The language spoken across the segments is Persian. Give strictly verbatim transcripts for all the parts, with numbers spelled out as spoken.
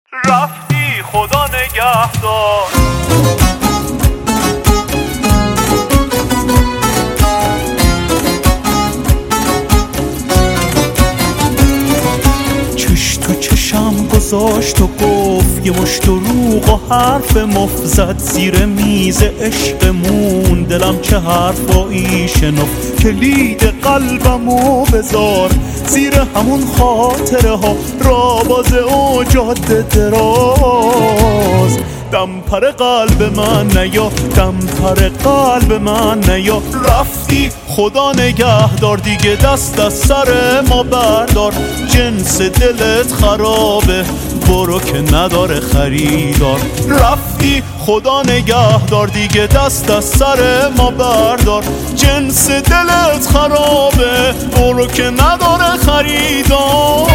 رفتی خدا نگهدار. چش تو چشم گذاشت و گفت یه مشت دروغ و حرف مفت زد زیر میز عشقمون. دلم چه حرفایی شنفت، کلید قلبمو بذار زیر همون خاطره ها، رابازه و جاده دراز. دمپر قلب من نیا، دمپر قلب من نیا. رفتی خدا نگهدار، دیگه دست از سر ما بردار. جنس دلت خرابه، برو که نداره خریدار. رفتی خدا نگهدار، دیگه دست از سر ما بردار. جنس دلت خرابه، برو که نداره خریدار.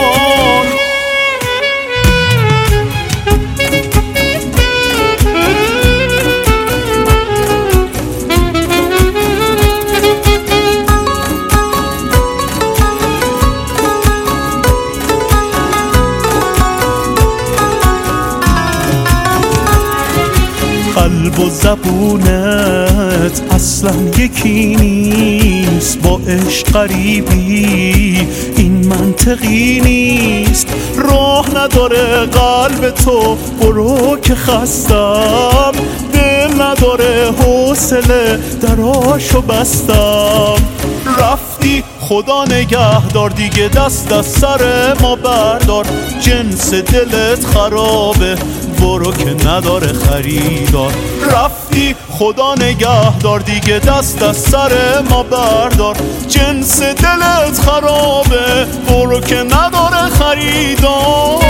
قلب و زبونت اصلا یکی نیست، با عشق غریبی این منطقی نیست. راه نداره قلب تو، برو که خستم. دل نداره حوصله، دراشو بستم. رفتی خدا نگهدار، دیگه دست از سر ما بردار. جنس دلت خرابه، برو که نداره خریدار. رفتی خدا نگهدار، دیگه دست از سر ما بردار. جنس دلت خرابه، برو که نداره خریدار.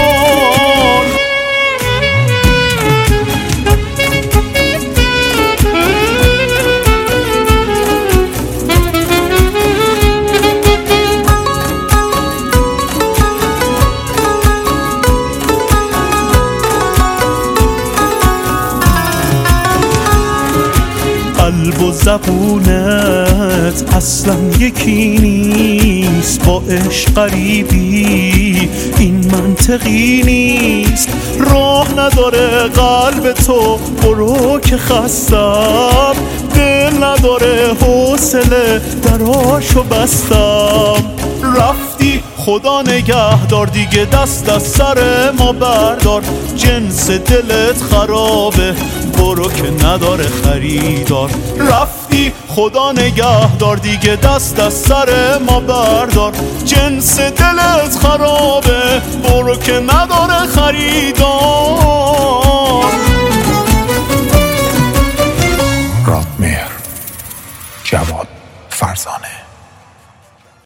قلب و زبونت اصلا یکی نیست، با عشق غریبی این منطقی نیست. راه نداره قلب تو، برو که خستم. دل نداره حوصله، دراشو بستم. رفتی خدا نگهدار، دیگه دست از سر ما بردار. جنس دلت خرابه، برو که نداره خریدار. رفتی خدا نگهدار، دیگه دست از سر ما بردار. جنس دلت خرابه، برو که نداره خریدار. رادمهر، جواد فرزانه.